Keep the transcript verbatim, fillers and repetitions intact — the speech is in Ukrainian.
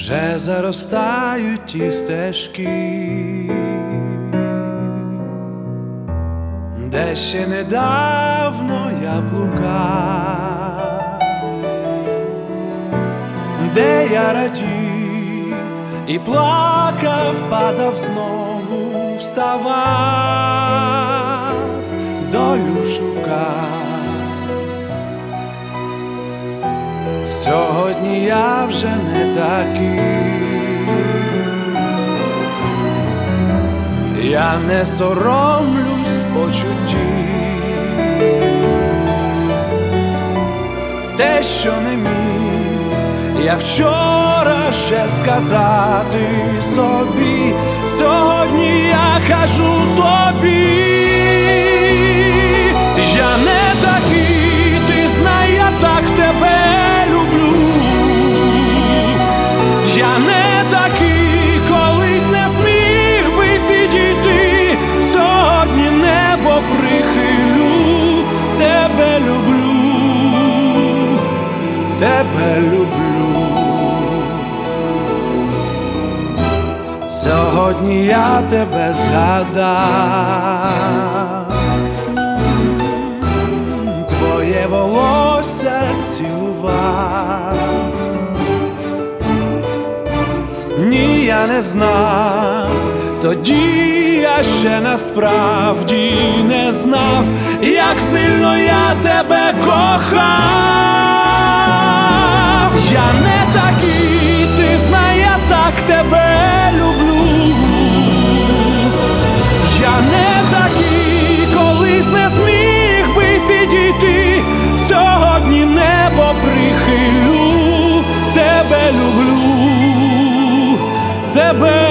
вже заростають ті стежки, де ще недавно я блукав, де я радів і плакав, падав знову, вставав, долю шукав. Сьогодні я вже не такий, я не соромлюсь почуттів, те, що не міг я вчора ще сказати собі, сьогодні я кажу тобі. Я не такий, ти знай, я так тебе люблю. Я не такий, колись не зміг би підійти, сьогодні небо прихилю, тебе люблю, тебе люблю. Сьогодні я тебе згадав, твоє волосся цілував. Ні, я не знав, тоді я ще насправді не знав, як сильно я тебе кохав. Я не такий, ти знай, я так тебе люблю. Я не такий, колись не зміг би підійти, сьогодні небо прихилю, тебе люблю, тебе